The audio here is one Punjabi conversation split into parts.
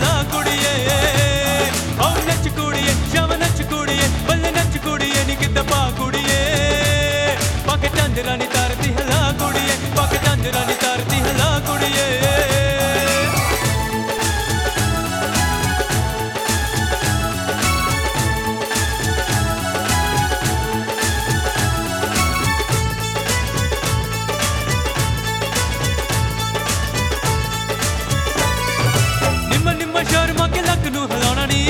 ਹਲਾ ਕੁੜੀਏ ਓ ਨੱਚ ਕੁੜੀਏ ਸ਼ਾਮ ਨੱਚ ਕੁੜੀਏ ਬੱਲੇ ਨੱਚ ਕੁੜੀਏ ਨੀ ਕਿੱਦਾਂ ਪਾ ਕੁੜੀਏ ਪੱਗ ਝਾਂਜਰਾਂ ਨੀ ਤਰਦੀ ਹਲਾ ਕੁੜੀਏ ਪੱਗ ਝਾਂਜਰਾਂ ਨੀ ਤਰਦੀ ਹਲਾ ਕੁੜੀਏ ਸ਼ਰਮਾ ਕੇ ਲੱਕ ਨੂੰ ਹਿਲਾਉਣਾ ਨੀ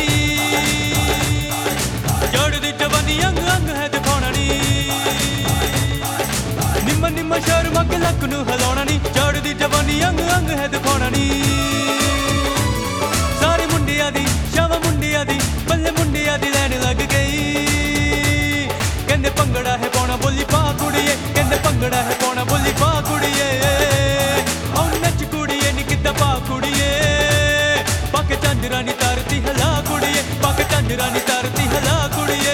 ਜੋੜਦੀ ਜਵਾਨੀ ਅੰਗ ਅੰਗ ਹੈ ਦਿਖਾਉਣਾ ਨੀ ਨਿੰਮ ਸ਼ਰਮਾ ਕੇ ਲੱਕ ਨੂੰ ਹਿਲਾਉਣਾ ਨੀ ਜੋੜਦੀ ਜਵਾਨੀ ਅੰਗ ਅੰਗ ਹੈ ਦਿਖਾਉਣਾ ਨੀ ਸਾਰੇ ਮੁੰਡਿਆਂ ਦੀ ਸ਼ਾਵਾ ਮੁੰਡਿਆਂ ਦੀ ਬੱਲੇ ਮੁੰਡਿਆਂ ਦੀ ਲੈਣ ਲੱਗ ਗਈ ਕਹਿੰਦੇ ਭੰਗੜਾ ਹੈ ਪਾਉਣਾ ਬੋਲੀ ਪਾ ਕੁੜੀਏ ਕਹਿੰਦੇ ਭੰਗੜਾ ਹੈ ਪਾਉਣਾ ਬੋਲੀ ਪਾ ਕੁੜੀਏ ਓ ਨੱਚ ਕੁੜੀਏ ਨੀ ਕਿੱਦਾਂ ਪਾ ਕੁੜੀਏ ਪੱਗ ਝਾਂਜਰਾਂ ਨੀ ਤਰਦੀ ਹਲਾ ਕੁੜੀਏ ਪੱਗ ਝਾਂਜਰਾਂ ਨੀ ਤਰਦੀ ਹਲਾ ਕੁੜੀਏ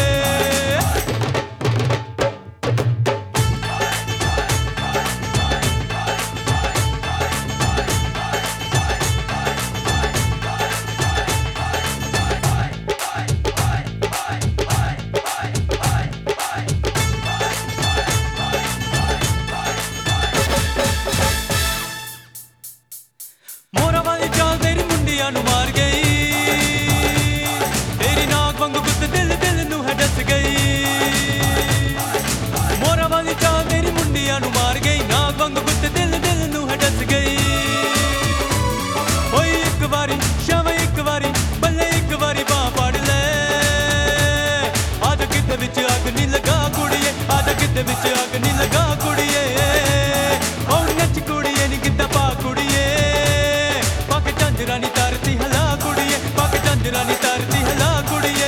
ਮੋਰਾਂ ਵਾਲੀ ਚਾਲ ਤੇਰੀ ਮੁੰਡਿਆਂ ਨੂੰ ਮਾਰ ਗਈ ਤੇਰੀ ਨਾਕ ਵਾਂਗੂ ਗੁੱਤ ਦਿਲ ਦਿਲ ਨੂੰ ਹੈ ਡਸ ਗਈ ਮੋਰਾਂ ਵਾਲੀ ਚਾਲ ਤੇਰੀ ਮੁੰਡਿਆਂ ਨੂੰ ਮਾਰ ਗਈ ਨਾਕ ਵਾਂਗੂ ਗੁੱਤ ਦਿਲ ਦਿਲ ਨੂੰ ਹੈ ਡਸ ਗਈ ਹੋਈ ਇੱਕ ਵਾਰੀ ਸ਼ਾਮ ਇੱਕ ਵਾਰੀ ਬੱਲੇ ਇੱਕ ਵਾਰੀ ਬਾਂਹ ਫੜ ਲੈ ਆਜ ਕਿਤੇ ਵਿੱਚ ਅੱਗ ਨੀ ਲਗਾ ਕੁੜੀਏ ਆਜ ਕਿਤੇ ਵਿੱਚ ਅੱਗ ਨੀ ਲਗਾ ਕੁੜੀਏ ਓ ਨੱਚ ਕੁੜੀਏ ਨੀ ਕਿੱਦਾਂ ਪਾ ਕੁੜੀਏ ਪੱਗ ਝਾਂਜਰਾਂ ਨੀ ਤਰਦੀ ਹਲਾ ਕੁੜੀਏ ਪੱਗ ਝਾਂਜਰਾਂ ਨੀ ਤਰਦੀ ਹਲਾ ਕੁੜੀਏ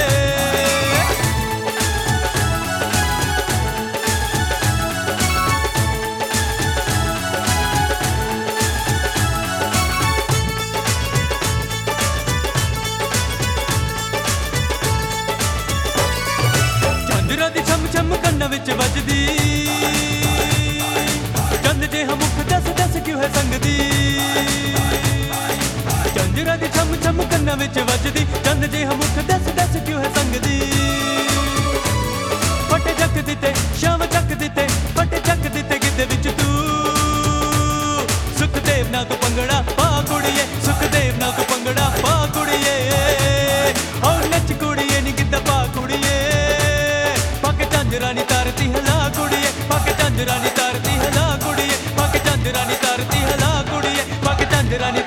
ਝਾਂਜਰਾਂ ਦੀ ਛਮ ਛਮ ਕੰਨਾਂ ਵਿੱਚ ਵੱਜਦੀ ਚੰਦ ਜਿਹਾ ਮੁਖ ਦੱਸ ਦੱਸ ਕਿਉਂ ਹੈ ਸੰਗਦੀ ਝਾਂਜਰਾਂ ਦੀ ਛਮ ਛਮ ਕੰਨਾਂ ਵਿੱਚ ਵੱਜਦੀ ਚੰਦ ਜਿਹਾ ਮੁਖ ਦੱਸ ਦੱਸ ਕਿਉਂ ਹੈ ਸੰਗਦੀ ਫੱਟੇ ਚੱਕ ਦਿੱਤੇ ਸ਼ਾਮ ਚੱਕ ਦਿੱਤੇ ਫੱਟੇ ਚੱਕ ਦਿੱਤੇ ਗਿੱਧੇ ਵਿੱਚ ਤੂੰ ਸੁਖਦੇਵ ਨਾਲ ਤੂੰ ਭੰਗੜਾ ਪਾ ਕੁੜੀਏ ਸੁਖਦੇਵ ਨਾਲ ਤੂੰ ਭੰਗੜਾ ਪਾ ਕੁੜੀਏ ਓ ਨੱਚ ਕੁੜੀਏ ਨੀ ਗਿੱਧਾ ਪਾ ਕੁੜੀਏ ਪੱਗ ਝਾਂਜਰਾਂ ਨੀ ਤਰਦੀ ਹਲਾ ਕੁੜੀਏ ਪੱਗ ਝਾਂਜਰਾਂ ਨੀ ਤਰਦੀ ਹਲਾ ਕੁੜੀਏ ਪੱਗ ਝਾਂਜਰਾਂ ਨੀ ਤਰਦੀ ਹਲਾ ਕੁੜੀਏ ਪੱਗ ਝਾਂਜਰਾਂ ਨੀ